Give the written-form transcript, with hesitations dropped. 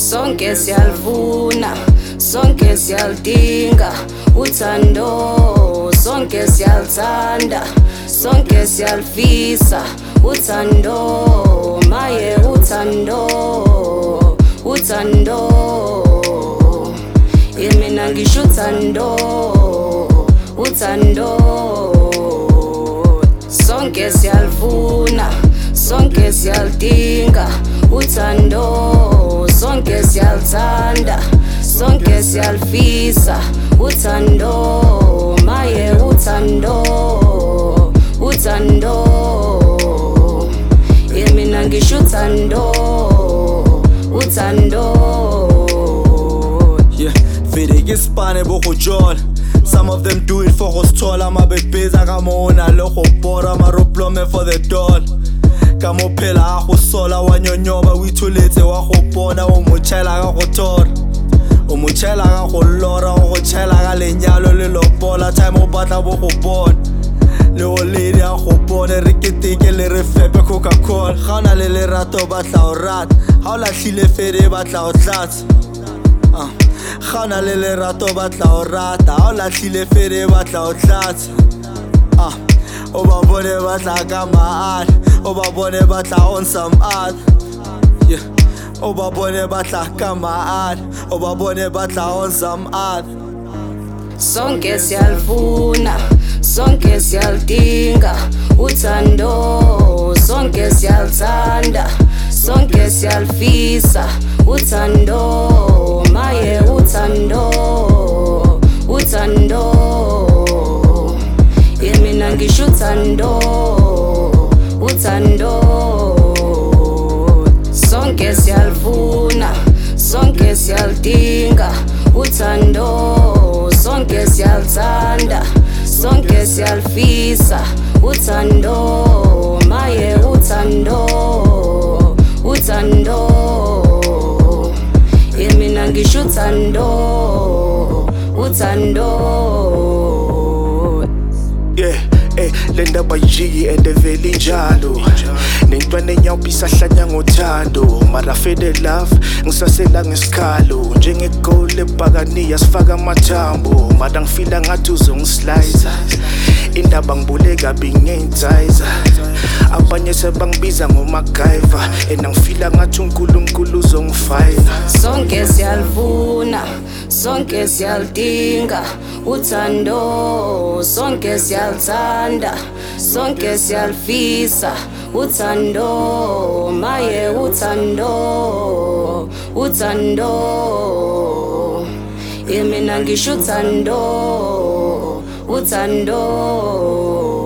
sonke siyalifuna, sonke siyalidinga uthando, sonke siyalithanda, sonke siyalifisa uthando, maye uthando, uthando, mina ngisho uthando, uthando, sonke siyalifuna, sonke siyalidinga uthando, sonke siyalithanda, sonke siyalifisa uthando, maye uthando, uthando, mina ngisho uthando, uthando. Yeah, vele ke spane bo go jola. Some of them do it for go stola, ma be busy ka mona le go bora ma roplome for the doll. Ka mo phela go sola wa nyonyoba o itholetse wa go bona o mo tshela ka go tora. O mo tshela ka go lora o go tshela ka lenyalo le lopola time o batla bo go bona. Le o lady a go bona re keteke le re fepe Coca-Cola. Ga ona le lerato batla o rata, ha o lahlile fere batla o tlatsa. Ga ona le lerato batla o rata, ha o lahlile fere batla o tlatsa. O ba bone batla ka maala, o ba bone batla on some other. Yeah, o ba bone batla ka maala, o ba bone batla on some other. Sonke siyalifuna, sonke siyalidinga uthando, sonke siyalithanda, sonke siyalifisa uthando, maye uthando, uthando, mina ngisho uthando, uthando, sonke siyalifuna, sonke siyalidinga uthando, sonke siyalithanda, sonke siyalifisa uthando, maye uthando, uthando, mina ngisho uthando, uthando. Yeah, le ndaba yijiki endevele injalo, nentwana enyawuphi hlanya ngothando, mara fede love ngisasela ngesikhalo, njengegoli lebhakaniya sifaka amathambo, mara ngifila ngathi uzongisliza, indaba ngibule kabi ngey'nsiza, abanye sebangibiza ngomagayva, ngifila ngathi uNkulunkulu uzongifayina. Sonke siyalifuna, sonke siyalidinga uthando, sonke siyalithanda, sonke siyalifisa uthando, maye uthando, uthando, mina ngisho uthando, uthando.